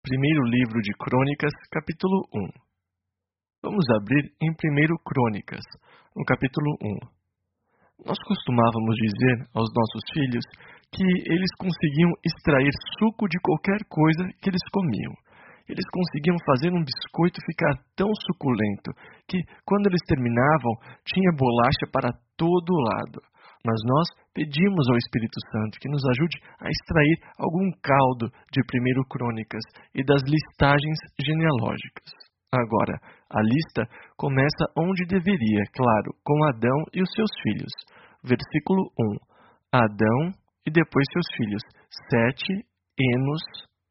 Primeiro livro de Crônicas, capítulo 1. Vamos abrir em 1 Crônicas, no capítulo 1. Nós costumávamos dizer aos nossos filhos que eles conseguiam extrair suco de qualquer coisa que eles comiam. Eles conseguiam fazer um biscoito ficar tão suculento que, quando eles terminavam, tinha bolacha para todo lado. Mas nós pedimos ao Espírito Santo que nos ajude a extrair algum caldo de 1 Crônicas e das listagens genealógicas. Agora, a lista começa onde deveria, claro, com Adão e os seus filhos. Versículo 1. Adão e depois seus filhos, Sete, Enos.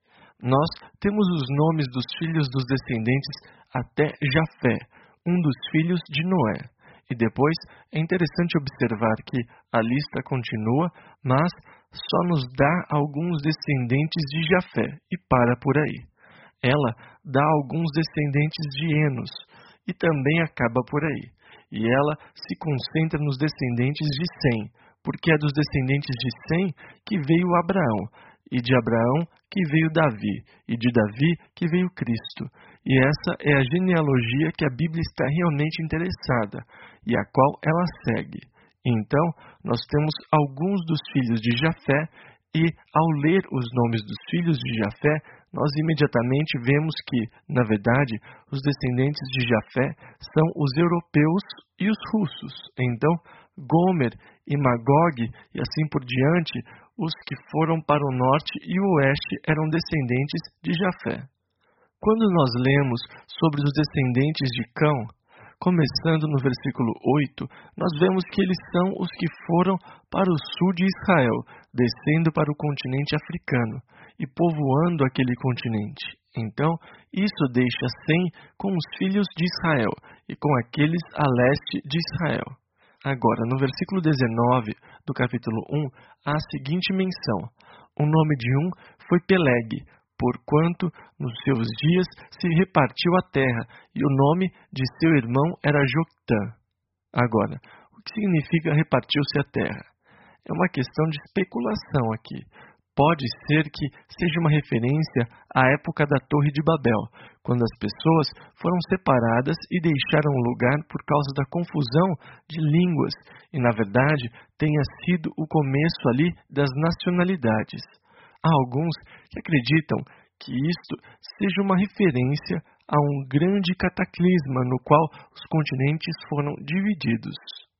Nós temos os nomes dos filhos dos descendentes até Jafé, um dos filhos de Noé. E depois é interessante observar que a lista continua, mas só nos dá alguns descendentes de Jafé e para por aí. Ela dá alguns descendentes de Enos e também acaba por aí. E ela se concentra nos descendentes de Sem, porque é dos descendentes de Sem que veio Abraão, e de Abraão que veio Davi, e de Davi que veio Cristo. E essa é a genealogia que a Bíblia está realmente interessada, e a qual ela segue. Então, nós temos alguns dos filhos de Jafé, e ao ler os nomes dos filhos de Jafé, nós imediatamente vemos que, na verdade, os descendentes de Jafé são os europeus e os russos. Então, Gomer e Magog, e assim por diante, os que foram para o norte e o oeste eram descendentes de Jafé. Quando nós lemos sobre os descendentes de Cão, começando no versículo 8, nós vemos que eles são os que foram para o sul de Israel, descendo para o continente africano e povoando aquele continente. Então, isso deixa Sem com os filhos de Israel e com aqueles a leste de Israel. Agora, no versículo 19 do capítulo 1, há a seguinte menção. O nome de um foi Peleg, porquanto nos seus dias se repartiu a terra, e o nome de seu irmão era Joctã. Agora, o que significa repartiu-se a terra? É uma questão de especulação aqui. Pode ser que seja uma referência à época da Torre de Babel, quando as pessoas foram separadas e deixaram o lugar por causa da confusão de línguas, e na verdade tenha sido o começo ali das nacionalidades. Há alguns que acreditam que isto seja uma referência a um grande cataclisma no qual os continentes foram divididos.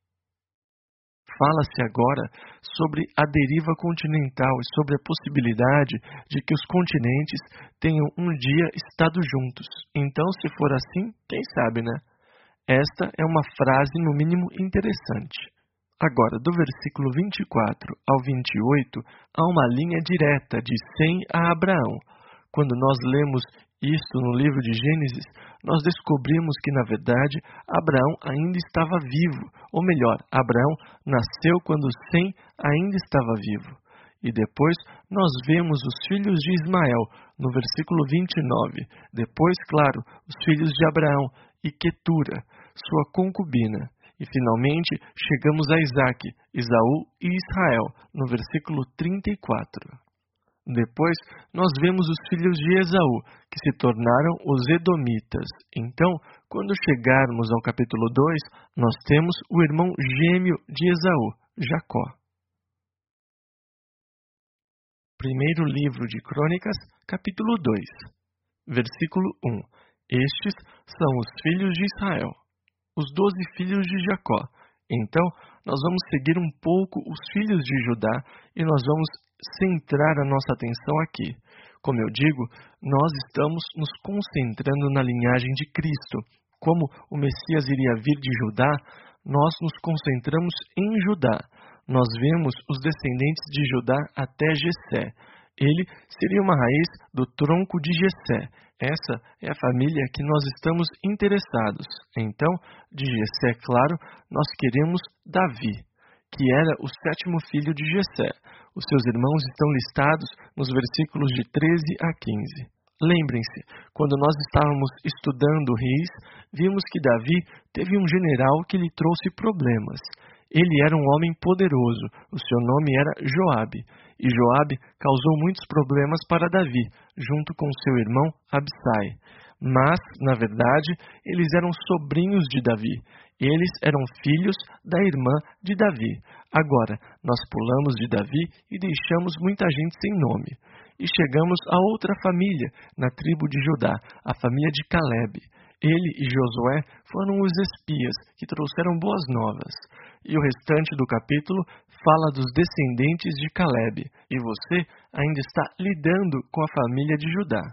Fala-se agora sobre a deriva continental e sobre a possibilidade de que os continentes tenham um dia estado juntos. Então, se for assim, quem sabe, né? Esta é uma frase, no mínimo, interessante. Agora, do versículo 24 ao 28, há uma linha direta de Sem a Abraão. Quando nós lemos isto no livro de Gênesis, nós descobrimos que, na verdade, Abraão ainda estava vivo. Ou melhor, Abraão nasceu quando Sem ainda estava vivo. E depois nós vemos os filhos de Ismael, no versículo 29. Depois, claro, os filhos de Abraão e Quetura, sua concubina. E, finalmente, chegamos a Isaque, Esaú e Israel, no versículo 34. Depois, nós vemos os filhos de Esaú, que se tornaram os Edomitas. Então, quando chegarmos ao capítulo 2, nós temos o irmão gêmeo de Esaú, Jacó. Primeiro livro de Crônicas, capítulo 2, versículo 1. Estes são os filhos de Israel, os 12 filhos de Jacó. Então, nós vamos seguir um pouco os filhos de Judá e nós vamos centrar a nossa atenção aqui. Como eu digo, nós estamos nos concentrando na linhagem de Cristo. Como o Messias iria vir de Judá, nós nos concentramos em Judá. Nós vemos os descendentes de Judá até Jessé. Ele seria uma raiz do tronco de Jessé. Essa é a família que nós estamos interessados. Então, de Jessé, claro, nós queremos Davi, que era o 7º filho de Jessé. Os seus irmãos estão listados nos versículos de 13 a 15. Lembrem-se, quando nós estávamos estudando reis, vimos que Davi teve um general que lhe trouxe problemas. Ele era um homem poderoso, o seu nome era Joabe, e Joabe causou muitos problemas para Davi, junto com seu irmão Absai. Mas, na verdade, eles eram sobrinhos de Davi. Eles eram filhos da irmã de Davi. Agora, nós pulamos de Davi e deixamos muita gente sem nome. E chegamos a outra família, na tribo de Judá, a família de Calebe. Ele e Josué foram os espias que trouxeram boas novas. E o restante do capítulo fala dos descendentes de Calebe. E você ainda está lidando com a família de Judá.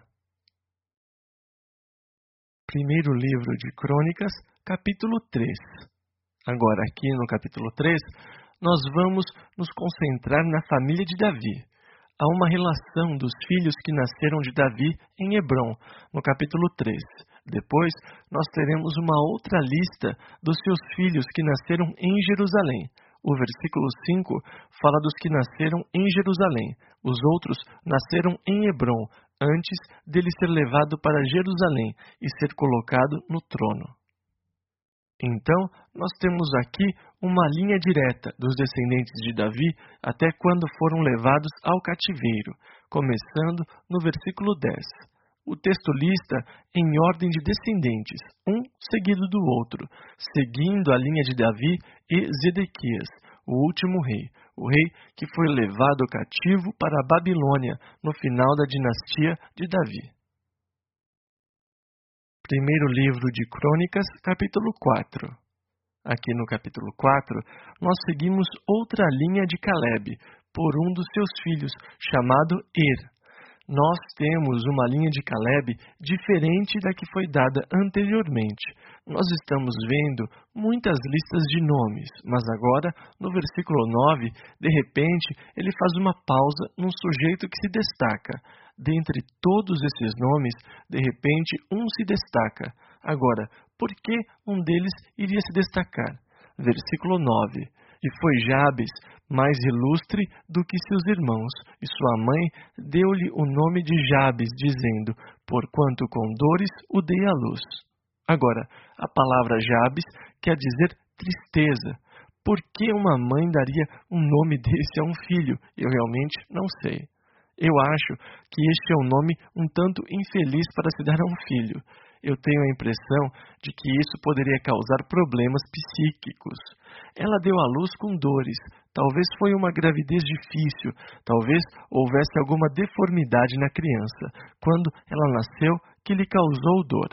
Primeiro livro de Crônicas, capítulo 3. Agora, aqui no capítulo 3, nós vamos nos concentrar na família de Davi. Há uma relação dos filhos que nasceram de Davi em Hebrom, no capítulo 3. Depois, nós teremos uma outra lista dos seus filhos que nasceram em Jerusalém. O versículo 5 fala dos que nasceram em Jerusalém. Os outros nasceram em Hebrom, antes dele ser levado para Jerusalém e ser colocado no trono. Então, nós temos aqui uma linha direta dos descendentes de Davi até quando foram levados ao cativeiro, começando no versículo 10. O texto lista em ordem de descendentes, um seguido do outro, seguindo a linha de Davi e Zedequias, o último rei, o rei que foi levado cativo para a Babilônia no final da dinastia de Davi. Primeiro livro de Crônicas, capítulo 4. Aqui no capítulo 4, nós seguimos outra linha de Calebe, por um dos seus filhos, chamado Nós temos uma linha de Calebe diferente da que foi dada anteriormente. Nós estamos vendo muitas listas de nomes, mas agora, no versículo 9, de repente, ele faz uma pausa num sujeito que se destaca. Dentre todos esses nomes, de repente, um se destaca. Agora, por que um deles iria se destacar? Versículo 9. E foi Jabes mais ilustre do que seus irmãos, e sua mãe deu-lhe o nome de Jabes, dizendo, porquanto com dores o dei à luz. Agora, a palavra Jabes quer dizer tristeza. Por que uma mãe daria um nome desse a um filho? Eu realmente não sei. Eu acho que este é um nome um tanto infeliz para se dar a um filho. Eu tenho a impressão de que isso poderia causar problemas psíquicos. Ela deu à luz com dores. Talvez foi uma gravidez difícil. Talvez houvesse alguma deformidade na criança, quando ela nasceu, que lhe causou dor.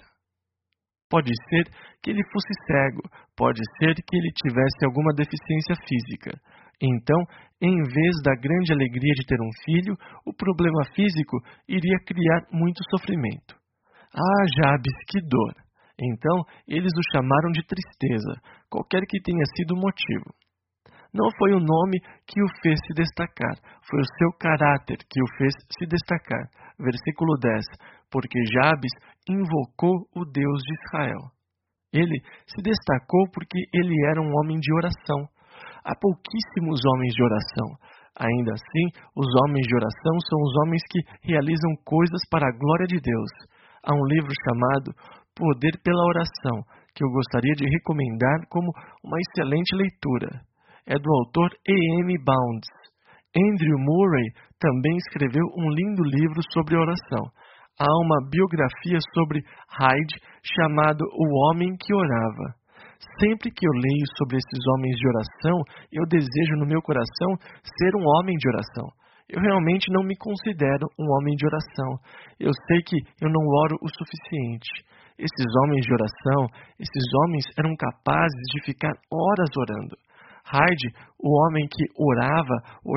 Pode ser que ele fosse cego. Pode ser que ele tivesse alguma deficiência física. Então, em vez da grande alegria de ter um filho, o problema físico iria criar muito sofrimento. Ah, Jabes, que dor! Então, eles o chamaram de tristeza, qualquer que tenha sido o motivo. Não foi o nome que o fez se destacar, foi o seu caráter que o fez se destacar. Versículo 10. Porque Jabes invocou o Deus de Israel. Ele se destacou porque ele era um homem de oração. Há pouquíssimos homens de oração. Ainda assim, os homens de oração são os homens que realizam coisas para a glória de Deus. Há um livro chamado Poder pela Oração, que eu gostaria de recomendar como uma excelente leitura. É do autor E.M. Bounds. Andrew Murray também escreveu um lindo livro sobre oração. Há uma biografia sobre Hyde chamado O Homem que Orava. Sempre que eu leio sobre esses homens de oração, eu desejo no meu coração ser um homem de oração. Eu realmente não me considero um homem de oração. Eu sei que eu não oro o suficiente. Esses homens de oração, esses homens eram capazes de ficar horas orando. Hyde, o homem que orava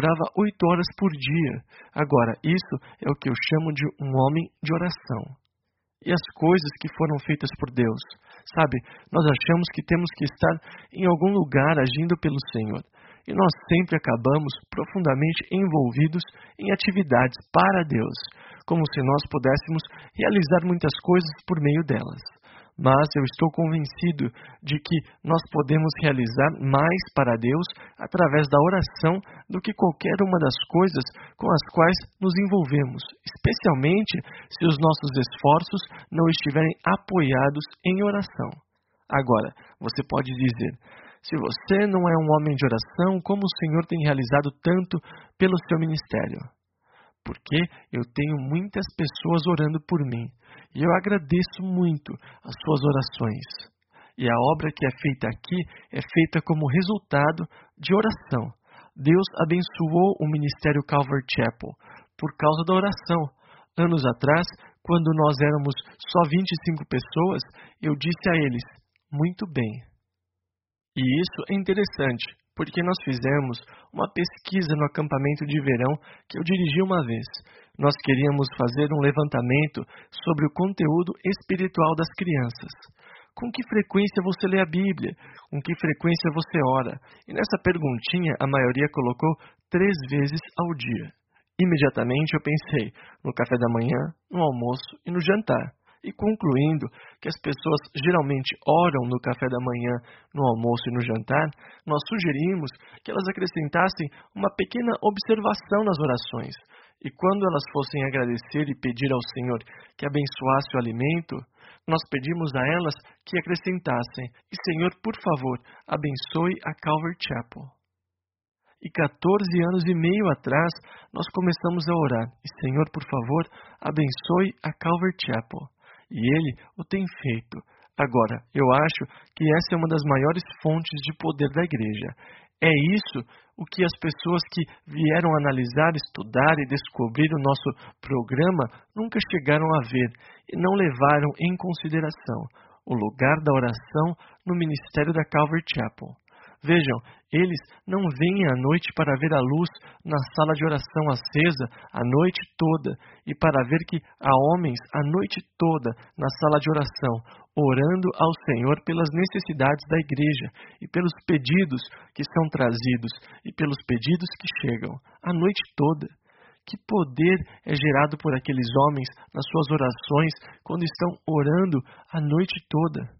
8 horas por dia. Agora, isso é o que eu chamo de um homem de oração. E as coisas que foram feitas por Deus. Sabe, nós achamos que temos que estar em algum lugar agindo pelo Senhor. E nós sempre acabamos profundamente envolvidos em atividades para Deus, como se nós pudéssemos realizar muitas coisas por meio delas. Mas eu estou convencido de que nós podemos realizar mais para Deus através da oração do que qualquer uma das coisas com as quais nos envolvemos, especialmente se os nossos esforços não estiverem apoiados em oração. Agora, você pode dizer, se você não é um homem de oração, como o Senhor tem realizado tanto pelo seu ministério? Porque eu tenho muitas pessoas orando por mim, e eu agradeço muito as suas orações. E a obra que é feita aqui é feita como resultado de oração. Deus abençoou o Ministério Calvary Chapel por causa da oração. Anos atrás, quando nós éramos só 25 pessoas, eu disse a eles, muito bem. E isso é interessante, porque nós fizemos uma pesquisa no acampamento de verão que eu dirigi uma vez. Nós queríamos fazer um levantamento sobre o conteúdo espiritual das crianças. Com que frequência você lê a Bíblia? Com que frequência você ora? E nessa perguntinha, a maioria colocou 3 vezes ao dia. Imediatamente eu pensei no café da manhã, no almoço e no jantar. E concluindo que as pessoas geralmente oram no café da manhã, no almoço e no jantar, nós sugerimos que elas acrescentassem uma pequena observação nas orações. E quando elas fossem agradecer e pedir ao Senhor que abençoasse o alimento, nós pedimos a elas que acrescentassem, e Senhor, por favor, abençoe a Calvary Chapel. E 14 anos e meio atrás, nós começamos a orar, e Senhor, por favor, abençoe a Calvary Chapel. E Ele o tem feito. Agora, eu acho que essa é uma das maiores fontes de poder da igreja. É isso o que as pessoas que vieram analisar, estudar e descobrir o nosso programa nunca chegaram a ver e não levaram em consideração o lugar da oração no ministério da Calvary Chapel. Vejam, eles não vêm à noite para ver a luz na sala de oração acesa a noite toda e para ver que há homens a noite toda na sala de oração, orando ao Senhor pelas necessidades da igreja e pelos pedidos que são trazidos e pelos pedidos que chegam a noite toda. Que poder é gerado por aqueles homens nas suas orações quando estão orando a noite toda?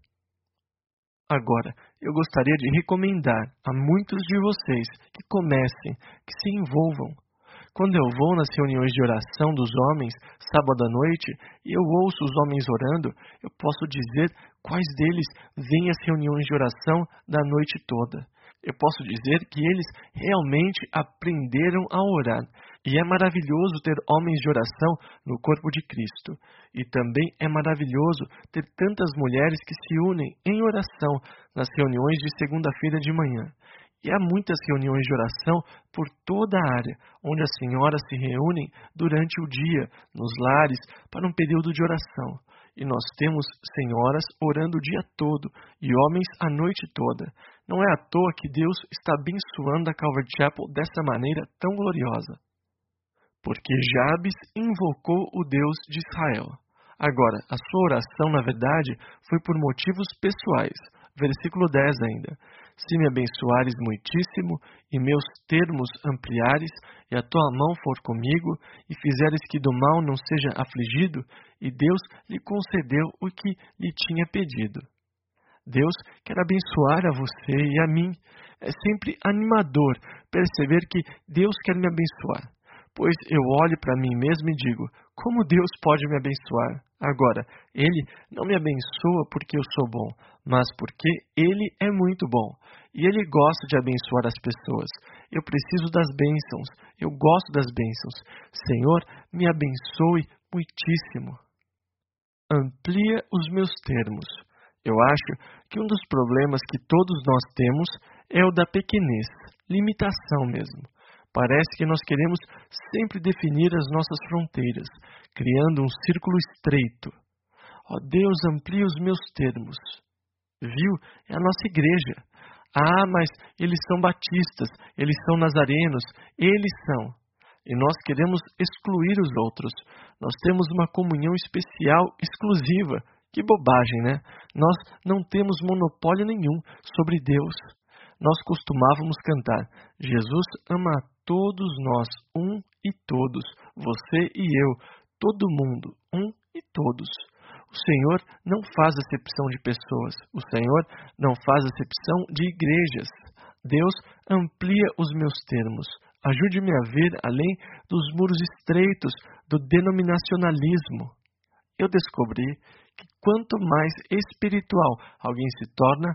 Agora, eu gostaria de recomendar a muitos de vocês que comecem, que se envolvam. Quando eu vou nas reuniões de oração dos homens, sábado à noite, e eu ouço os homens orando, eu posso dizer quais deles vêm às reuniões de oração da noite toda. Eu posso dizer que eles realmente aprenderam a orar. E é maravilhoso ter homens de oração no corpo de Cristo. E também é maravilhoso ter tantas mulheres que se unem em oração nas reuniões de segunda-feira de manhã. E há muitas reuniões de oração por toda a área, onde as senhoras se reúnem durante o dia, nos lares, para um período de oração. E nós temos senhoras orando o dia todo e homens a noite toda. Não é à toa que Deus está abençoando a Calvary Chapel dessa maneira tão gloriosa. Porque Jabes invocou o Deus de Israel. Agora, a sua oração, na verdade, foi por motivos pessoais. Versículo 10 ainda. Se me abençoares muitíssimo, e meus termos ampliares, e a tua mão for comigo, e fizeres que do mal não seja afligido, e Deus lhe concedeu o que lhe tinha pedido. Deus quer abençoar a você e a mim. É sempre animador perceber que Deus quer me abençoar. Pois eu olho para mim mesmo e digo, como Deus pode me abençoar? Agora, Ele não me abençoa porque eu sou bom, mas porque Ele é muito bom. E Ele gosta de abençoar as pessoas. Eu preciso das bênçãos, eu gosto das bênçãos. Senhor, me abençoe muitíssimo. Amplia os meus termos. Eu acho que um dos problemas que todos nós temos é o da pequenez, limitação mesmo. Parece que nós queremos sempre definir as nossas fronteiras, criando um círculo estreito. Ó Deus, amplia os meus termos. Viu? É a nossa igreja. Ah, mas eles são batistas, eles são nazarenos, eles são. E nós queremos excluir os outros. Nós temos uma comunhão especial, exclusiva. Que bobagem, né? Nós não temos monopólio nenhum sobre Deus. Nós costumávamos cantar, Jesus ama a todos nós, um e todos, você e eu, todo mundo, um e todos. O Senhor não faz acepção de pessoas, o Senhor não faz acepção de igrejas. Deus amplia os meus termos, ajude-me a ver além dos muros estreitos do denominacionalismo. Eu descobri que quanto mais espiritual alguém se torna,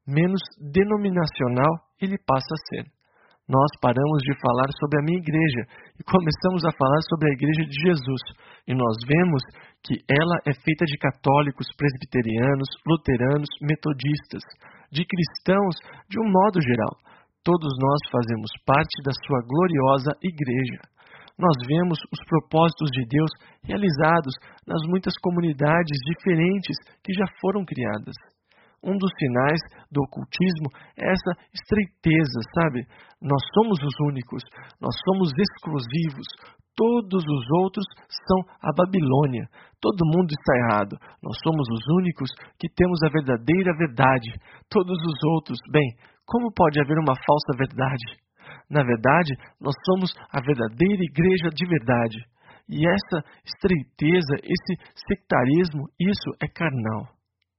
menos denominacional ele passa a ser. Nós paramos de falar sobre a minha igreja e começamos a falar sobre a igreja de Jesus. E nós vemos que ela é feita de católicos, presbiterianos, luteranos, metodistas, de cristãos de um modo geral. Todos nós fazemos parte da sua gloriosa igreja. Nós vemos os propósitos de Deus realizados nas muitas comunidades diferentes que já foram criadas. Um dos sinais do ocultismo é essa estreiteza, sabe? Nós somos os únicos, nós somos exclusivos, todos os outros são a Babilônia, todo mundo está errado, nós somos os únicos que temos a verdadeira verdade, todos os outros, bem, como pode haver uma falsa verdade? Na verdade, nós somos a verdadeira igreja de verdade, e essa estreiteza, esse sectarismo, isso é carnal.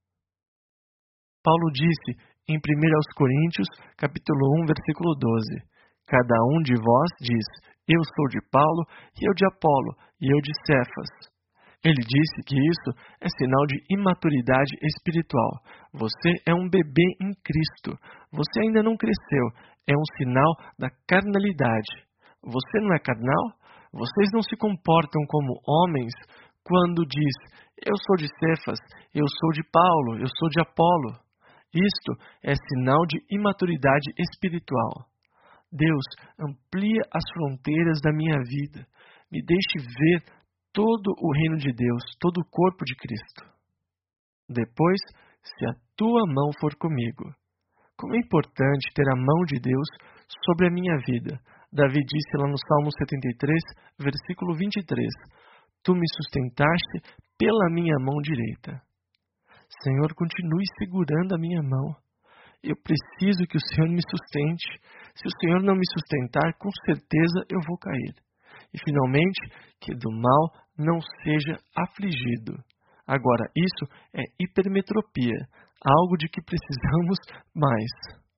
Paulo disse em 1 Coríntios, capítulo 1, versículo 12, cada um de vós diz, eu sou de Paulo, e eu de Apolo, e eu de Cefas. Ele disse que isso é sinal de imaturidade espiritual. Você é um bebê em Cristo. Você ainda não cresceu. É um sinal da carnalidade. Você não é carnal? Vocês não se comportam como homens quando diz, eu sou de Cefas, eu sou de Paulo, eu sou de Apolo. Isto é sinal de imaturidade espiritual. Deus, amplia as fronteiras da minha vida. Me deixe ver todo o reino de Deus, todo o corpo de Cristo. Depois, se a tua mão for comigo. Como é importante ter a mão de Deus sobre a minha vida. Davi disse lá no Salmo 73, versículo 23, tu me sustentaste pela minha mão direita. Senhor, continue segurando a minha mão. Eu preciso que o Senhor me sustente. Se o Senhor não me sustentar, com certeza eu vou cair. E, finalmente, que do mal não seja afligido. Agora, isso é hipermetropia, algo de que precisamos mais.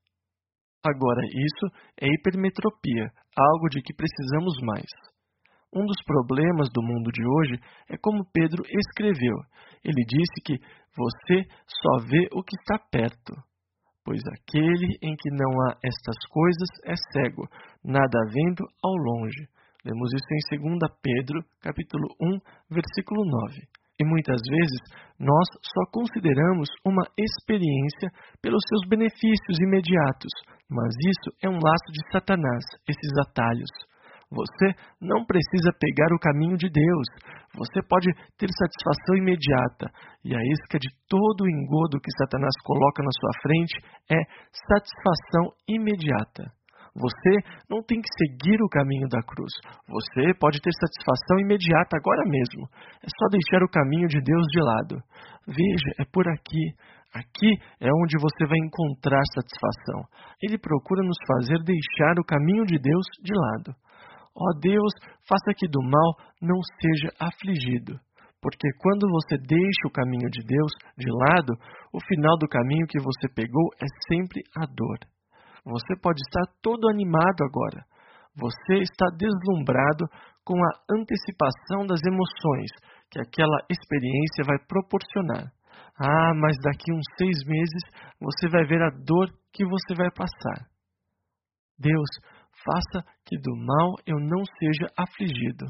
Agora, isso é hipermetropia, algo de que precisamos mais. Um dos problemas do mundo de hoje é como Pedro escreveu. Ele disse que você só vê o que está perto, pois aquele em que não há estas coisas é cego, nada vendo ao longe. Lemos isso em 2 Pedro, capítulo 1, versículo 9. E muitas vezes nós só consideramos uma experiência pelos seus benefícios imediatos, mas isso é um laço de Satanás, esses atalhos. Você não precisa pegar o caminho de Deus. Você pode ter satisfação imediata. E a isca de todo o engodo que Satanás coloca na sua frente é satisfação imediata. Você não tem que seguir o caminho da cruz. Você pode ter satisfação imediata agora mesmo. É só deixar o caminho de Deus de lado. Veja, é por aqui. Aqui é onde você vai encontrar satisfação. Ele procura nos fazer deixar o caminho de Deus de lado. Ó Deus, faça que do mal não seja afligido. Porque quando você deixa o caminho de Deus de lado, o final do caminho que você pegou é sempre a dor. Você pode estar todo animado agora. Você está deslumbrado com a antecipação das emoções que aquela experiência vai proporcionar. Ah, mas daqui uns 6 meses você vai ver a dor que você vai passar. Deus, faça que do mal eu não seja afligido.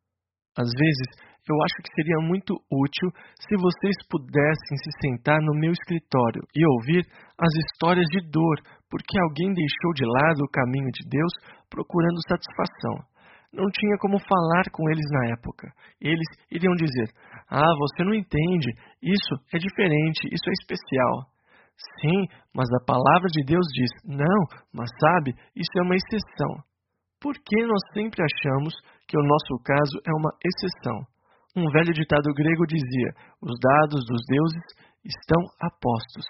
Às vezes, eu acho que seria muito útil se vocês pudessem se sentar no meu escritório e ouvir as histórias de dor, porque alguém deixou de lado o caminho de Deus procurando satisfação. Não tinha como falar com eles na época. Eles iriam dizer, você não entende, isso é diferente, isso é especial. Sim, mas a palavra de Deus diz, não, mas sabe, isso é uma exceção. Por que nós sempre achamos que o nosso caso é uma exceção? Um velho ditado grego dizia, os dados dos deuses estão apostos.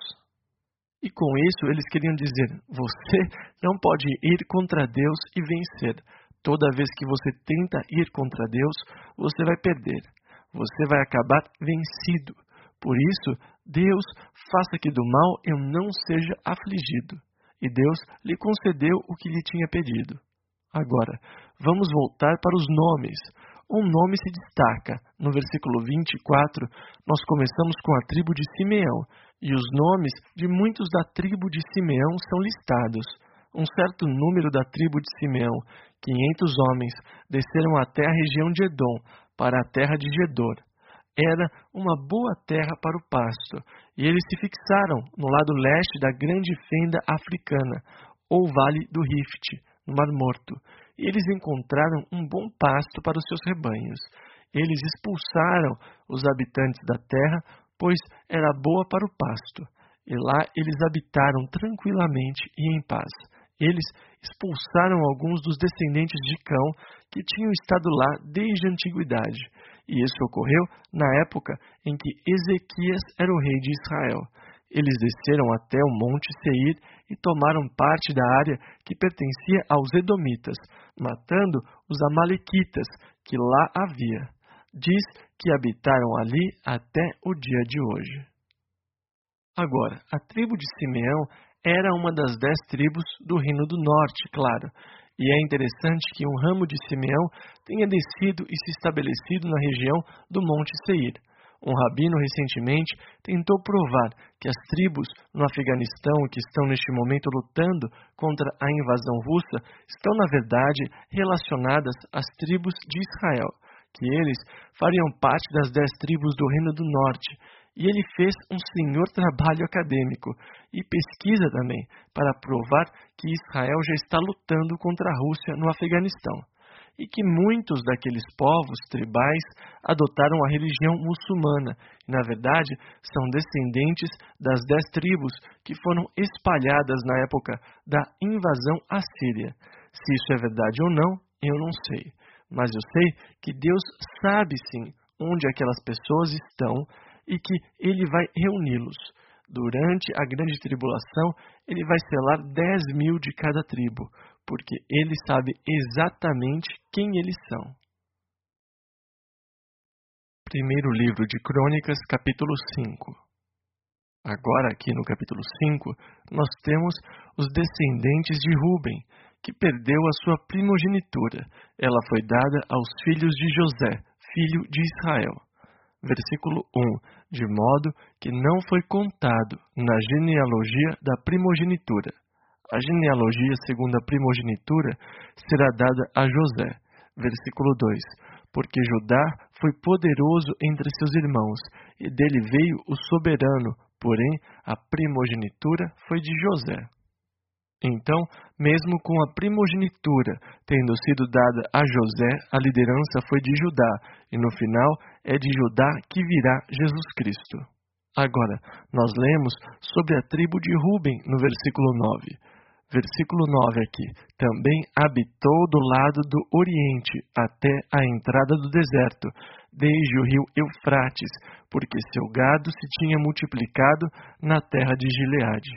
E com isso eles queriam dizer, você não pode ir contra Deus e vencer. Toda vez que você tenta ir contra Deus, você vai perder. Você vai acabar vencido. Por isso, Deus faça que do mal eu não seja afligido. E Deus lhe concedeu o que lhe tinha pedido. Agora, vamos voltar para os nomes. um nome se destaca. No versículo 24, nós começamos com a tribo de Simeão, e os nomes de muitos da tribo de Simeão são listados. Um certo número da tribo de Simeão, 500 homens, desceram até a região de Edom, para a terra de Gedor. Era uma boa terra para o pasto, e eles se fixaram no lado leste da grande fenda africana, ou vale do Rift, no Mar Morto, e eles encontraram um bom pasto para os seus rebanhos. Eles expulsaram os habitantes da terra, pois era boa para o pasto, e lá eles habitaram tranquilamente e em paz. Eles expulsaram alguns dos descendentes de Cão que tinham estado lá desde a antiguidade, e isso ocorreu na época em que Ezequias era o rei de Israel. Eles desceram até o monte Seir e tomaram parte da área que pertencia aos Edomitas, matando os Amalequitas que lá havia. Diz que habitaram ali até o dia de hoje. Agora, a tribo de Simeão era uma das 10 tribos do Reino do Norte, claro, e é interessante que um ramo de Simeão tenha descido e se estabelecido na região do Monte Seir. Um rabino recentemente tentou provar que as tribos no Afeganistão que estão neste momento lutando contra a invasão russa estão, na verdade, relacionadas às tribos de Israel, que eles fariam parte das 10 tribos do Reino do Norte. E ele fez um senhor trabalho acadêmico e pesquisa também para provar que Israel já está lutando contra a Rússia no Afeganistão e que muitos daqueles povos tribais adotaram a religião muçulmana e, na verdade, são descendentes das 10 tribos que foram espalhadas na época da invasão assíria. Se isso é verdade ou não, eu não sei, mas eu sei que Deus sabe sim onde aquelas pessoas estão e que ele vai reuni-los. Durante a grande tribulação, ele vai selar 10.000 de cada tribo, porque ele sabe exatamente quem eles são. Primeiro livro de Crônicas, capítulo 5. Agora, aqui no capítulo 5, nós temos os descendentes de Ruben, que perdeu a sua primogenitura. Ela foi dada aos filhos de José, filho de Israel. Versículo 1, de modo que não foi contado na genealogia da primogenitura. A genealogia segundo a primogenitura será dada a José. Versículo 2, porque Judá foi poderoso entre seus irmãos, e dele veio o soberano, porém a primogenitura foi de José. Então, mesmo com a primogenitura tendo sido dada a José, a liderança foi de Judá, e no final é de Judá que virá Jesus Cristo. Agora, nós lemos sobre a tribo de Ruben no versículo 9. Versículo 9 aqui, também habitou do lado do Oriente até a entrada do deserto, desde o rio Eufrates, porque seu gado se tinha multiplicado na terra de Gileade.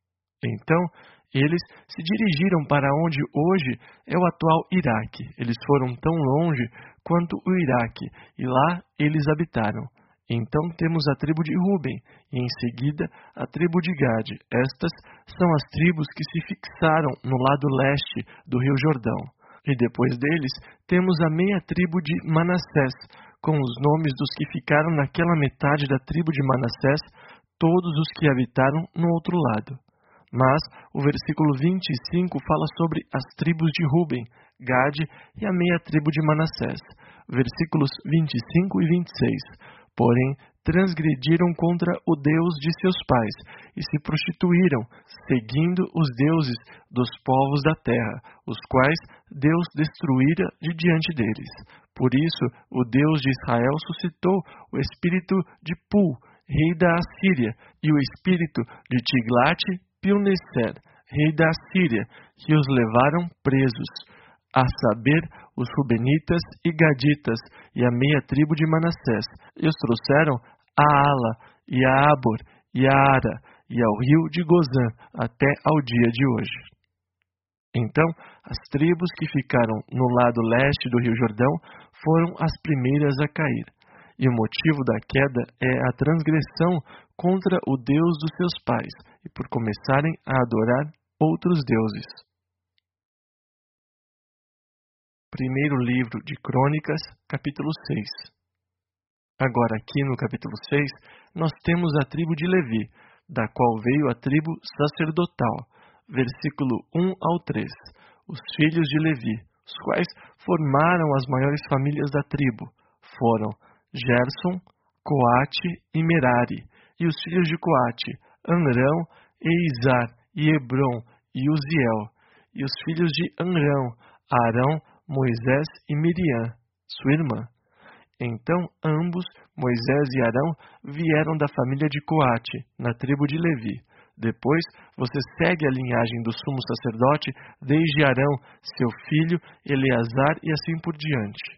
Então, eles se dirigiram para onde hoje é o atual Iraque. Eles foram tão longe quanto o Iraque, e lá eles habitaram. Então temos a tribo de Ruben, e em seguida a tribo de Gade. Estas são as tribos que se fixaram no lado leste do rio Jordão. E depois deles temos a meia tribo de Manassés, com os nomes dos que ficaram naquela metade da tribo de Manassés, todos os que habitaram no outro lado. Mas o versículo 25 fala sobre as tribos de Ruben, Gade e a meia tribo de Manassés. Versículos 25 e 26. Porém, transgrediram contra o Deus de seus pais e se prostituíram, seguindo os deuses dos povos da terra, os quais Deus destruíra de diante deles. Por isso, o Deus de Israel suscitou o espírito de Pul, rei da Assíria, e o espírito de Tiglat-Pilneser, rei da Assíria, que os levaram presos, a saber, os Rubenitas e Gaditas, e a meia tribo de Manassés, e os trouxeram a Ala, e a Abor, e a Ara, e ao rio de Gozã, até ao dia de hoje. Então, as tribos que ficaram no lado leste do rio Jordão foram as primeiras a cair. E o motivo da queda é a transgressão contra o Deus dos seus pais, e por começarem a adorar outros deuses. Primeiro livro de Crônicas, capítulo 6. Agora aqui no capítulo 6, nós temos a tribo de Levi, da qual veio a tribo sacerdotal, versículo 1 ao 3. Os filhos de Levi, os quais formaram as maiores famílias da tribo, foram Gerson, Coate e Merari, e os filhos de Coate, Amrão, Eizar, e Hebron, e Uziel, e os filhos de Amrão, Arão, Moisés e Miriam, sua irmã. Então ambos, Moisés e Arão, vieram da família de Coate, na tribo de Levi. Depois, você segue a linhagem do sumo sacerdote, desde Arão, seu filho, Eleazar e assim por diante.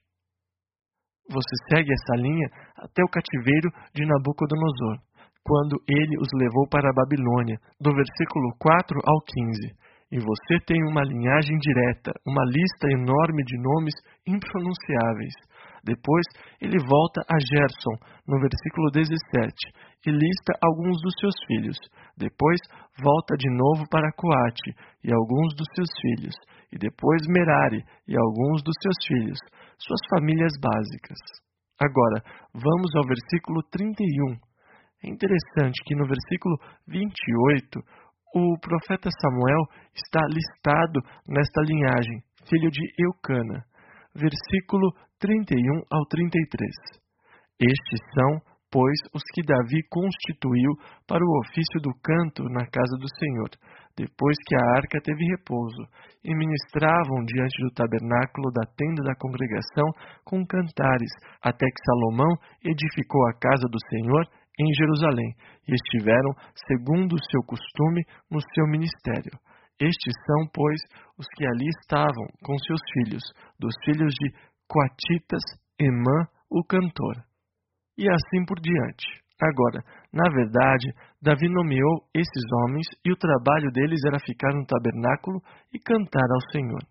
Você segue essa linha até o cativeiro de Nabucodonosor, quando ele os levou para a Babilônia, do versículo 4 ao 15. E você tem uma linhagem direta, uma lista enorme de nomes impronunciáveis. Depois, ele volta a Gerson, no versículo 17, e lista alguns dos seus filhos. Depois, volta de novo para Coate, e alguns dos seus filhos. E depois Merari, e alguns dos seus filhos, suas famílias básicas. Agora, vamos ao versículo 31. É interessante que no versículo 28, o profeta Samuel está listado nesta linhagem, filho de Eucana. Versículo 31 ao 33. Estes são, pois, os que Davi constituiu para o ofício do canto na casa do Senhor, depois que a arca teve repouso, e ministravam diante do tabernáculo da tenda da congregação com cantares, até que Salomão edificou a casa do Senhor em Jerusalém, e estiveram, segundo o seu costume, no seu ministério. Estes são, pois, os que ali estavam com seus filhos, dos filhos de Coatitas, Emã, o cantor. E assim por diante. Agora, na verdade, Davi nomeou esses homens e o trabalho deles era ficar no tabernáculo e cantar ao Senhor.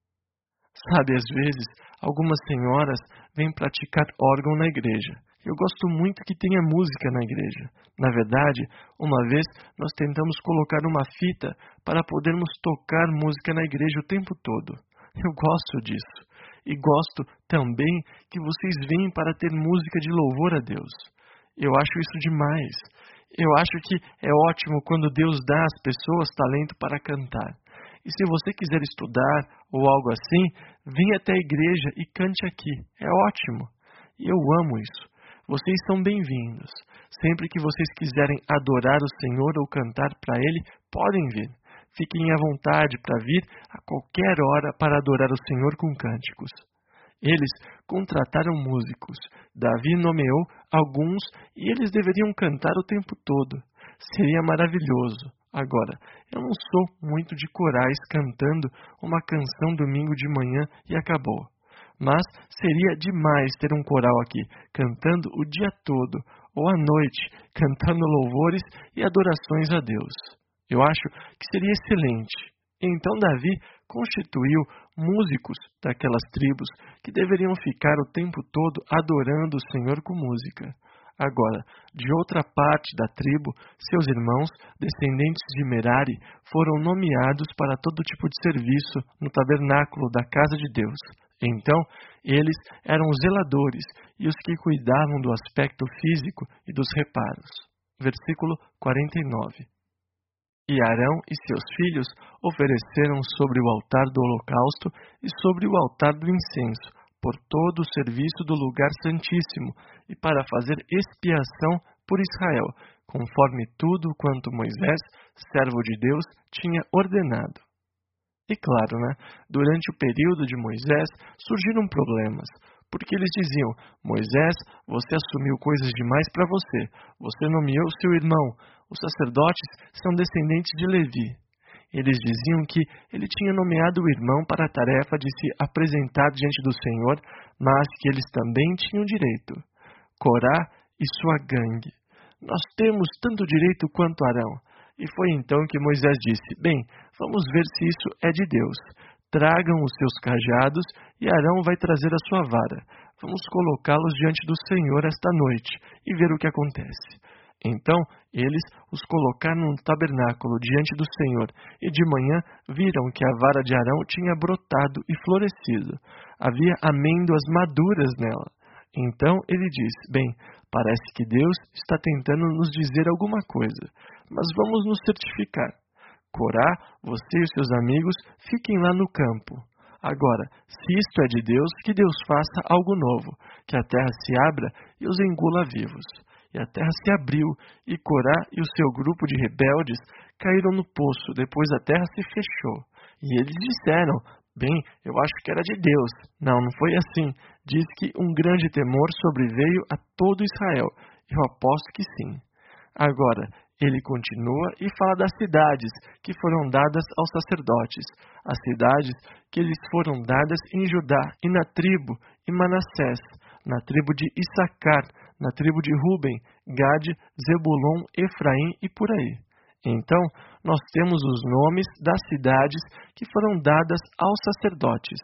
Sabe, às vezes, algumas senhoras vêm praticar órgão na igreja. Eu gosto muito que tenha música na igreja. Na verdade, uma vez nós tentamos colocar uma fita para podermos tocar música na igreja o tempo todo. Eu gosto disso. E gosto também que vocês vêm para ter música de louvor a Deus. Eu acho isso demais. Eu acho que é ótimo quando Deus dá às pessoas talento para cantar. E se você quiser estudar ou algo assim, venha até a igreja e cante aqui. É ótimo. E eu amo isso. Vocês são bem-vindos. Sempre que vocês quiserem adorar o Senhor ou cantar para Ele, podem vir. Fiquem à vontade para vir a qualquer hora para adorar o Senhor com cânticos. Eles contrataram músicos. Davi nomeou alguns e eles deveriam cantar o tempo todo. Seria maravilhoso. Agora, eu não sou muito de corais cantando uma canção domingo de manhã e acabou. Mas seria demais ter um coral aqui, cantando o dia todo, ou à noite, cantando louvores e adorações a Deus. Eu acho que seria excelente. Então Davi constituiu músicos daquelas tribos que deveriam ficar o tempo todo adorando o Senhor com música. Agora, de outra parte da tribo, seus irmãos, descendentes de Merari, foram nomeados para todo tipo de serviço no tabernáculo da casa de Deus. Então, eles eram os zeladores e os que cuidavam do aspecto físico e dos reparos. Versículo 49. E Arão e seus filhos ofereceram sobre o altar do holocausto e sobre o altar do incenso, por todo o serviço do lugar santíssimo, e para fazer expiação por Israel, conforme tudo quanto Moisés, servo de Deus, tinha ordenado. E claro, durante o período de Moisés surgiram problemas, porque eles diziam: Moisés, você assumiu coisas demais para você, você nomeou seu irmão, os sacerdotes são descendentes de Levi. Eles diziam que ele tinha nomeado o irmão para a tarefa de se apresentar diante do Senhor, mas que eles também tinham direito. Corá e sua gangue. Nós temos tanto direito quanto Arão. E foi então que Moisés disse: bem, vamos ver se isso é de Deus. Tragam os seus cajados e Arão vai trazer a sua vara. Vamos colocá-los diante do Senhor esta noite e ver o que acontece. Então eles os colocaram no tabernáculo diante do Senhor, e de manhã viram que a vara de Arão tinha brotado e florescido. Havia amêndoas maduras nela. Então ele disse: Bem, parece que Deus está tentando nos dizer alguma coisa, mas vamos nos certificar. Corá, você e os seus amigos fiquem lá no campo. Agora, se isto é de Deus, que Deus faça algo novo, que a terra se abra e os engula vivos. E a terra se abriu, e Corá e o seu grupo de rebeldes caíram no poço, depois a terra se fechou. E eles disseram: Bem, eu acho que era de Deus. Não foi assim. Diz que um grande temor sobreveio a todo Israel. Eu aposto que sim. Agora, ele continua e fala das cidades que foram dadas aos sacerdotes, as cidades que lhes foram dadas em Judá e na tribo e Manassés, na tribo de Issacar, na tribo de Ruben, Gade, Zebulon, Efraim e por aí. Então, nós temos os nomes das cidades que foram dadas aos sacerdotes.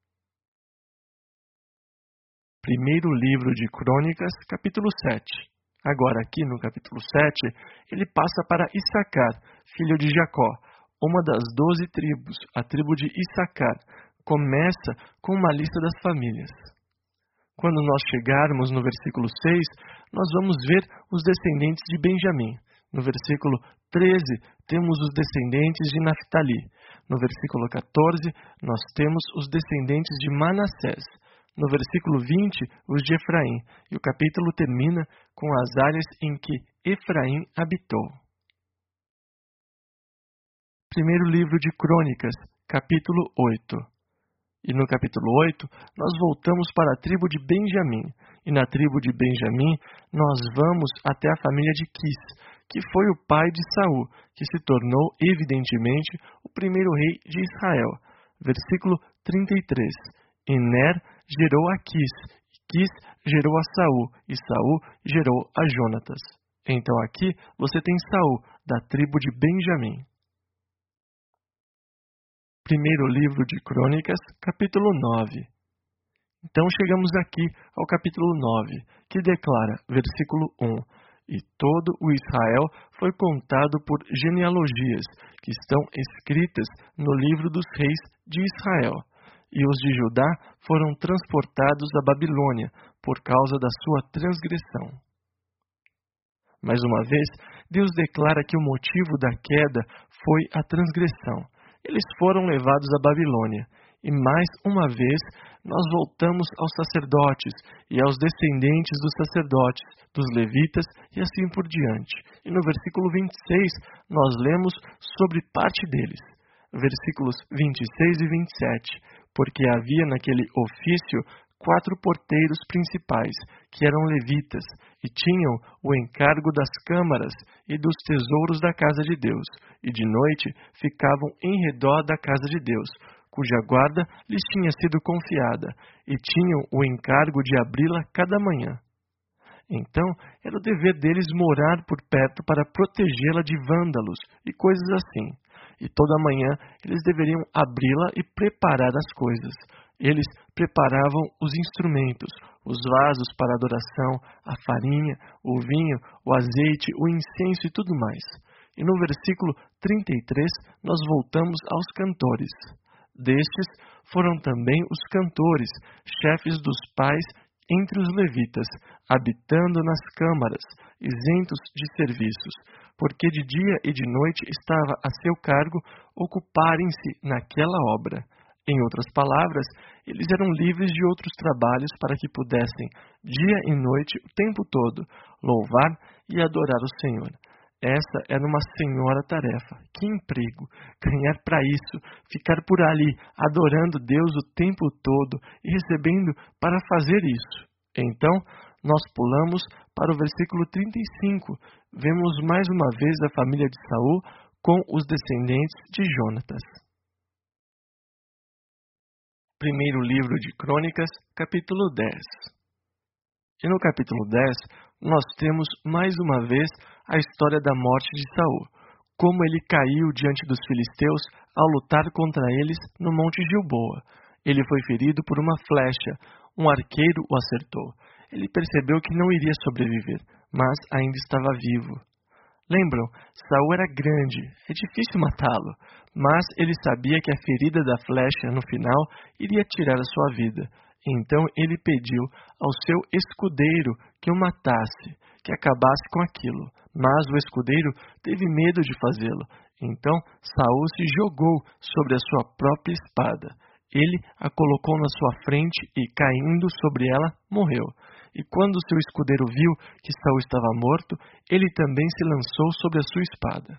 Primeiro livro de Crônicas, capítulo 7. Agora, aqui no capítulo 7, ele passa para Issacar, filho de Jacó, uma das 12 tribos, a tribo de Issacar. Começa com uma lista das famílias. Quando nós chegarmos no versículo 6, nós vamos ver os descendentes de Benjamim. No versículo 13, temos os descendentes de Naftali. No versículo 14, nós temos os descendentes de Manassés. No versículo 20, os de Efraim. E o capítulo termina com as áreas em que Efraim habitou. Primeiro livro de Crônicas, capítulo 8. E no capítulo 8, nós voltamos para a tribo de Benjamim. E na tribo de Benjamim, nós vamos até a família de Quis, que foi o pai de Saul, que se tornou, evidentemente, o primeiro rei de Israel. Versículo 33. E Ner gerou a Quis, e Quis gerou a Saul, e Saul gerou a Jonatas. Então aqui você tem Saul, da tribo de Benjamim. Primeiro livro de Crônicas, capítulo 9. Então chegamos aqui ao capítulo 9, que declara, versículo 1, E todo o Israel foi contado por genealogias, que estão escritas no livro dos reis de Israel. E os de Judá foram transportados à Babilônia, por causa da sua transgressão. Mais uma vez, Deus declara que o motivo da queda foi a transgressão. Eles foram levados à Babilônia. E mais uma vez, nós voltamos aos sacerdotes e aos descendentes dos sacerdotes, dos levitas e assim por diante. E no versículo 26, nós lemos sobre parte deles. Versículos 26 e 27. Porque havia naquele ofício 4 porteiros principais, que eram levitas, e tinham o encargo das câmaras e dos tesouros da casa de Deus, e de noite ficavam em redor da casa de Deus, cuja guarda lhes tinha sido confiada, e tinham o encargo de abri-la cada manhã. Então, era o dever deles morar por perto para protegê-la de vândalos e coisas assim. E toda manhã eles deveriam abri-la e preparar as coisas. Eles preparavam os instrumentos, os vasos para adoração, a farinha, o vinho, o azeite, o incenso e tudo mais. E no versículo 33, nós voltamos aos cantores. Destes foram também os cantores, chefes dos pais entre os levitas, habitando nas câmaras, isentos de serviços, porque de dia e de noite estava a seu cargo ocuparem-se naquela obra. Em outras palavras, eles eram livres de outros trabalhos para que pudessem, dia e noite, o tempo todo, louvar e adorar o Senhor. Essa era uma senhora tarefa. Que emprego! Ganhar para isso, ficar por ali, adorando Deus o tempo todo e recebendo para fazer isso. Então, nós pulamos para o versículo 35. Vemos mais uma vez a família de Saul com os descendentes de Jonatas. Primeiro livro de Crônicas, capítulo 10. E no capítulo 10, nós temos mais uma vez a história da morte de Saul, como ele caiu diante dos filisteus ao lutar contra eles no Monte Gilboa. Ele foi ferido por uma flecha, um arqueiro o acertou. Ele percebeu que não iria sobreviver, mas ainda estava vivo. Lembram? Saul era grande, é difícil matá-lo, mas ele sabia que a ferida da flecha no final iria tirar a sua vida. Então ele pediu ao seu escudeiro que o matasse, que acabasse com aquilo. Mas o escudeiro teve medo de fazê-lo. Então Saul se jogou sobre a sua própria espada. Ele a colocou na sua frente e, caindo sobre ela, morreu. E quando seu escudeiro viu que Saul estava morto, ele também se lançou sobre a sua espada.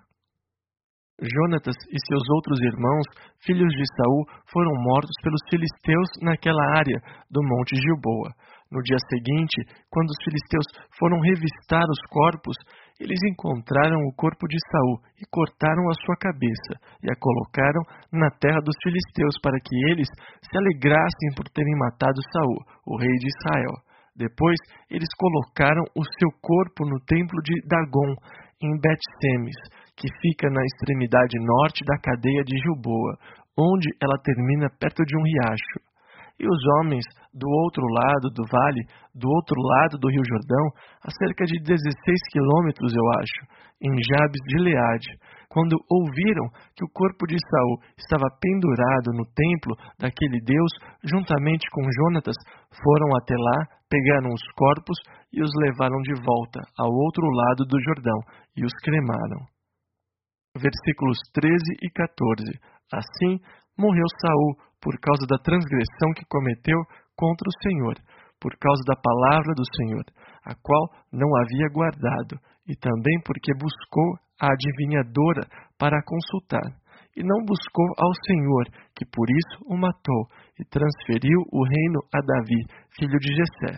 Jonatas e seus outros irmãos, filhos de Saul, foram mortos pelos filisteus naquela área do Monte Gilboa. No dia seguinte, quando os filisteus foram revistar os corpos, eles encontraram o corpo de Saul e cortaram a sua cabeça e a colocaram na terra dos filisteus para que eles se alegrassem por terem matado Saul, o rei de Israel. Depois, eles colocaram o seu corpo no templo de Dagon, em Bet-Semes, que fica na extremidade norte da cadeia de Gilboa, onde ela termina perto de um riacho. E os homens do outro lado do vale, do outro lado do rio Jordão, a cerca de 16 quilômetros, eu acho, em Jabes de Gileade, quando ouviram que o corpo de Saul estava pendurado no templo daquele Deus, juntamente com Jonatas, foram até lá, pegaram os corpos e os levaram de volta ao outro lado do Jordão e os cremaram. Versículos 13 e 14. Assim morreu Saul por causa da transgressão que cometeu contra o Senhor, por causa da palavra do Senhor, a qual não havia guardado, e também porque buscou a adivinhadora para a consultar, e não buscou ao Senhor, que por isso o matou, e transferiu o reino a Davi, filho de Jessé.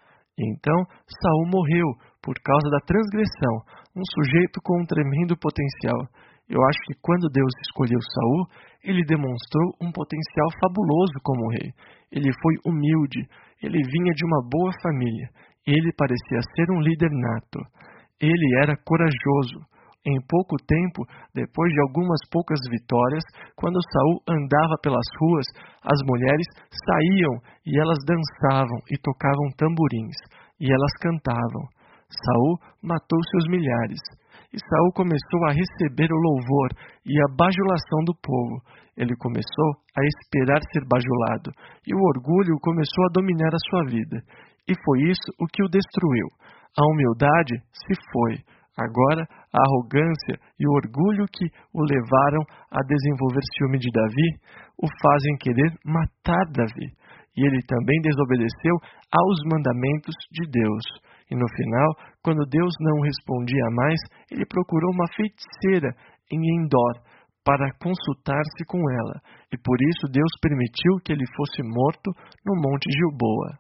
Então Saul morreu por causa da transgressão, um sujeito com um tremendo potencial. Eu acho que quando Deus escolheu Saul, ele demonstrou um potencial fabuloso como rei. Ele foi humilde, ele vinha de uma boa família, ele parecia ser um líder nato. Ele era corajoso. Em pouco tempo, depois de algumas poucas vitórias, quando Saul andava pelas ruas, as mulheres saíam e elas dançavam e tocavam tamborins, e elas cantavam. Saul matou seus milhares. E Saul começou a receber o louvor e a bajulação do povo. Ele começou a esperar ser bajulado, e o orgulho começou a dominar a sua vida. E foi isso o que o destruiu. A humildade se foi. Agora, a arrogância e o orgulho que o levaram a desenvolver ciúme de Davi o fazem querer matar Davi. E ele também desobedeceu aos mandamentos de Deus. E no final, quando Deus não respondia mais, ele procurou uma feiticeira em Endor para consultar-se com ela. E por isso Deus permitiu que ele fosse morto no Monte Gilboa.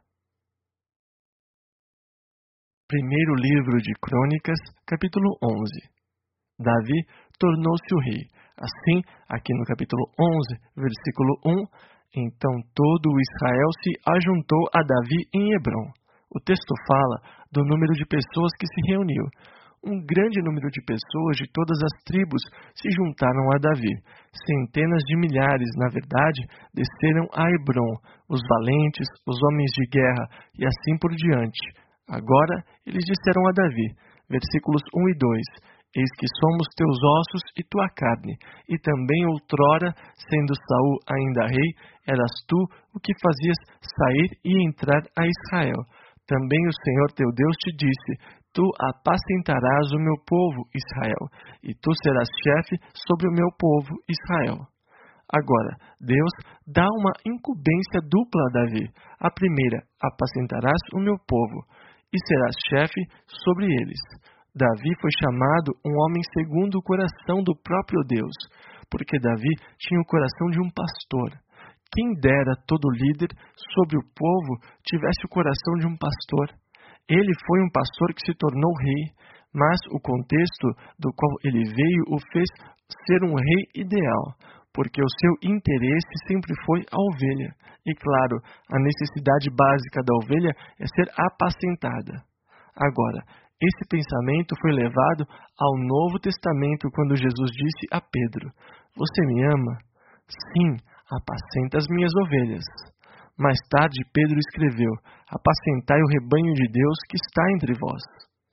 Primeiro livro de Crônicas, capítulo 11. Davi tornou-se o rei. Assim, aqui no capítulo 11, versículo 1, então todo o Israel se ajuntou a Davi em Hebrom. O texto fala do número de pessoas que se reuniu. Um grande número de pessoas de todas as tribos se juntaram a Davi. Centenas de milhares, na verdade, desceram a Hebrom, os valentes, os homens de guerra e assim por diante. Agora eles disseram a Davi, versículos 1 e 2, Eis que somos teus ossos e tua carne, e também outrora, sendo Saul ainda rei, eras tu o que fazias sair e entrar a Israel. Também o Senhor teu Deus te disse, tu apacentarás o meu povo Israel, e tu serás chefe sobre o meu povo Israel. Agora, Deus dá uma incumbência dupla a Davi. A primeira, apacentarás o meu povo, e serás chefe sobre eles. Davi foi chamado um homem segundo o coração do próprio Deus, porque Davi tinha o coração de um pastor. Quem dera todo líder sobre o povo tivesse o coração de um pastor. Ele foi um pastor que se tornou rei, mas o contexto do qual ele veio o fez ser um rei ideal, porque o seu interesse sempre foi a ovelha. E claro, a necessidade básica da ovelha é ser apacentada. Agora, esse pensamento foi levado ao Novo Testamento quando Jesus disse a Pedro, Você me ama? Sim, apacenta as minhas ovelhas. Mais tarde, Pedro escreveu, Apacentai o rebanho de Deus que está entre vós.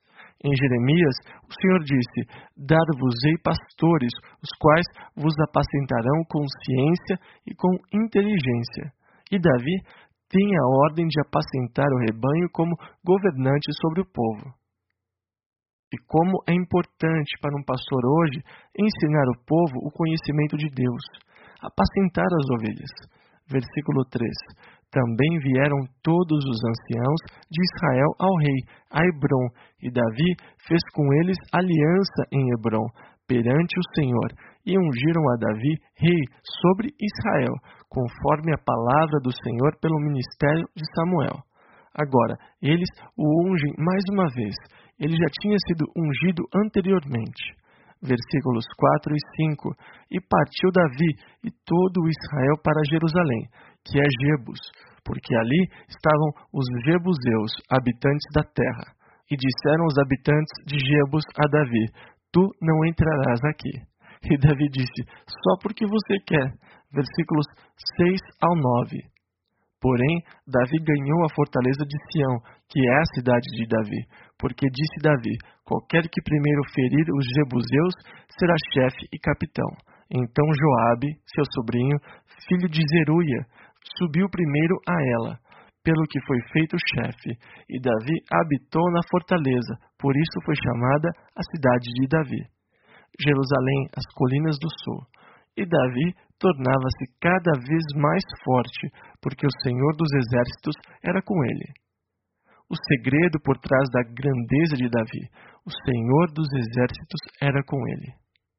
Em Jeremias, o Senhor disse: Dar-vos-ei pastores, os quais vos apacentarão com ciência e com inteligência. E Davi tem a ordem de apacentar o rebanho como governante sobre o povo. E como é importante para um pastor hoje ensinar o povo o conhecimento de Deus, apacentar as ovelhas. Versículo 3. Também vieram todos os anciãos de Israel ao rei, a Hebrom, e Davi fez com eles aliança em Hebrom, perante o Senhor, e ungiram a Davi rei sobre Israel, conforme a palavra do Senhor pelo ministério de Samuel. Agora, eles o ungem mais uma vez. Ele já tinha sido ungido anteriormente. Versículos 4 e 5. E partiu Davi e todo Israel para Jerusalém, que é Jebus, porque ali estavam os jebuseus, habitantes da terra. E disseram os habitantes de Jebus a Davi: Tu não entrarás aqui. E Davi disse: Só porque você quer. Versículos 6 ao 9. Porém, Davi ganhou a fortaleza de Sião, que é a cidade de Davi, porque disse Davi: Qualquer que primeiro ferir os jebuseus será chefe e capitão. Então Joabe, seu sobrinho, filho de Zeruia, subiu primeiro a ela, pelo que foi feito chefe, e Davi habitou na fortaleza, por isso foi chamada a cidade de Davi. Jerusalém, as colinas do sul. E Davi tornava-se cada vez mais forte, porque o Senhor dos Exércitos era com ele. O segredo por trás da grandeza de Davi: o Senhor dos Exércitos era com ele.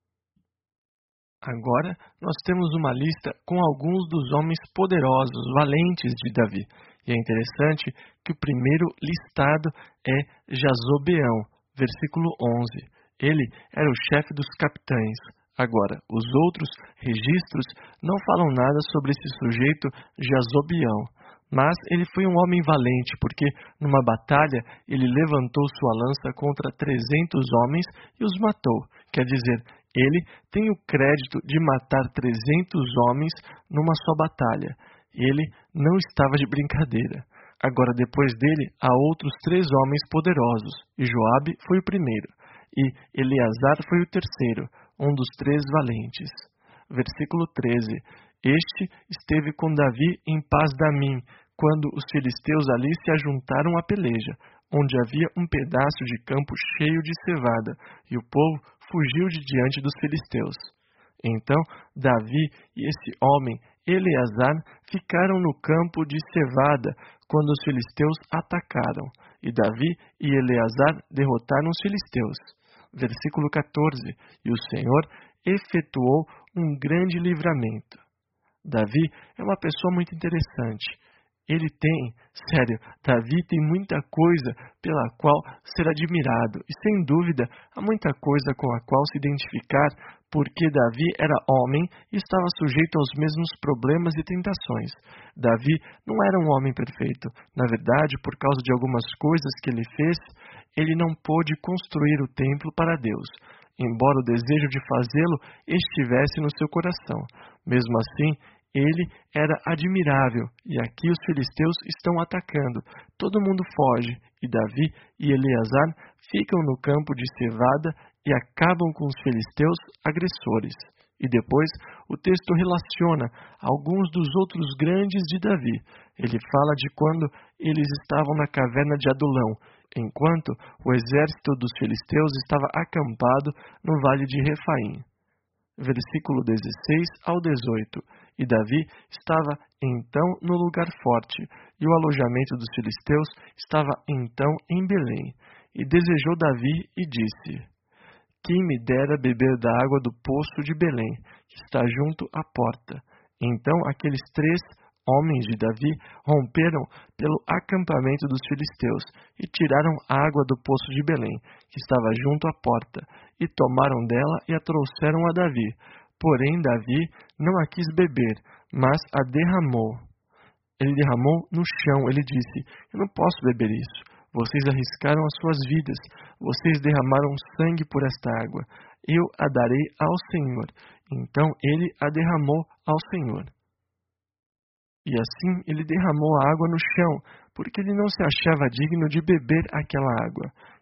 Agora, nós temos uma lista com alguns dos homens poderosos, valentes de Davi. E é interessante que o primeiro listado é Jazobeão, versículo 11. Ele era o chefe dos capitães. Agora, os outros registros não falam nada sobre esse sujeito Jazobeão, mas ele foi um homem valente, porque numa batalha ele levantou sua lança contra 300 homens e os matou. Quer dizer, ele tem o crédito de matar 300 homens numa só batalha. Ele não estava de brincadeira. Agora, depois dele, há outros 3 homens poderosos, e Joabe foi o primeiro, e Eleazar foi o terceiro, um dos 3 valentes. Versículo 13. Este esteve com Davi em Pas-damim, quando os filisteus ali se ajuntaram à peleja, onde havia um pedaço de campo cheio de cevada, e o povo fugiu de diante dos filisteus. Então Davi e esse homem, Eleazar, ficaram no campo de cevada quando os filisteus atacaram, e Davi e Eleazar derrotaram os filisteus. Versículo 14. E o Senhor efetuou um grande livramento. Davi é uma pessoa muito interessante. Davi tem muita coisa pela qual ser admirado, e sem dúvida há muita coisa com a qual se identificar, porque Davi era homem e estava sujeito aos mesmos problemas e tentações. Davi não era um homem perfeito. Na verdade, por causa de algumas coisas que ele fez, ele não pôde construir o templo para Deus, embora o desejo de fazê-lo estivesse no seu coração. Mesmo assim, ele era admirável, e aqui os filisteus estão atacando. Todo mundo foge, e Davi e Eleazar ficam no campo de cevada e acabam com os filisteus agressores. E depois o texto relaciona alguns dos outros grandes de Davi. Ele fala de quando eles estavam na caverna de Adulão, enquanto o exército dos filisteus estava acampado no vale de Refaim. Versículo 16 ao 18. E Davi estava então no lugar forte, e o alojamento dos filisteus estava então em Belém. E desejou Davi e disse: Quem me dera beber da água do poço de Belém, que está junto à porta. Então aqueles 3 homens de Davi romperam pelo acampamento dos filisteus e tiraram água do poço de Belém, que estava junto à porta, e tomaram dela e a trouxeram a Davi. Porém Davi não a quis beber, mas a derramou. Ele derramou no chão. Ele disse: Eu não posso beber isso. Vocês arriscaram as suas vidas. Vocês derramaram sangue por esta água. Eu a darei ao Senhor. Então ele a derramou ao Senhor. E assim ele derramou a água no chão, porque ele não se achava digno de beber aquela água.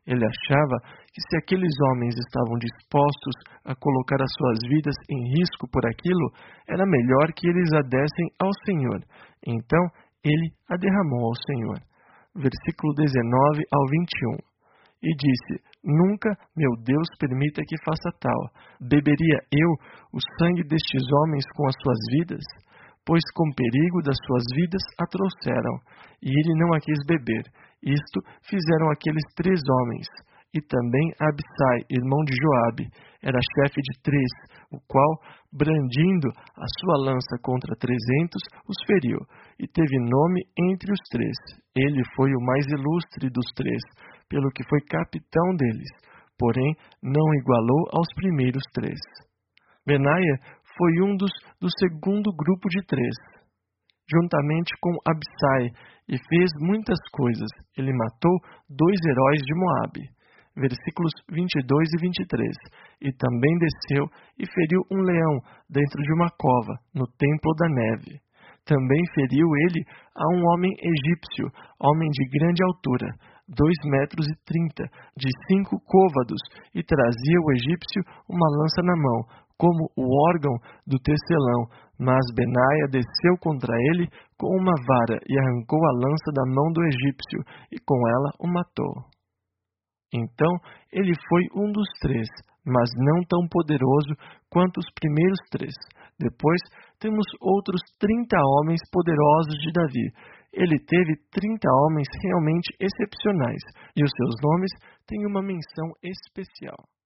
Ele achava que se aqueles homens estavam dispostos a colocar as suas vidas em risco por aquilo, era melhor que eles a dessem ao Senhor. Então, ele a derramou ao Senhor. Versículo 19 ao 21. E disse: Nunca, meu Deus, permita que faça tal. Beberia eu o sangue destes homens com as suas vidas? Pois com perigo das suas vidas a trouxeram, e ele não a quis beber. Isto fizeram aqueles 3 homens, e também Abissai, irmão de Joabe, era chefe de 3, o qual, brandindo a sua lança contra 300, os feriu, e teve nome entre os 3. Ele foi o mais ilustre dos 3, pelo que foi capitão deles, porém não igualou aos primeiros 3. Benaia foi um do segundo grupo de 3, juntamente com Abissai, e fez muitas coisas. Ele matou 2 heróis de Moabe. Versículos 22 e 23. E também desceu e feriu um leão dentro de uma cova, no templo da neve. Também feriu ele a um homem egípcio, homem de grande altura, 2,30 metros, de 5 côvados, e trazia o egípcio uma lança na mão, como o órgão do tecelão. Mas Benaia desceu contra ele com uma vara e arrancou a lança da mão do egípcio, e com ela o matou. Então ele foi um dos 3, mas não tão poderoso quanto os primeiros 3. Depois temos outros 30 homens poderosos de Davi. Ele teve 30 homens realmente excepcionais, e os seus nomes têm uma menção especial.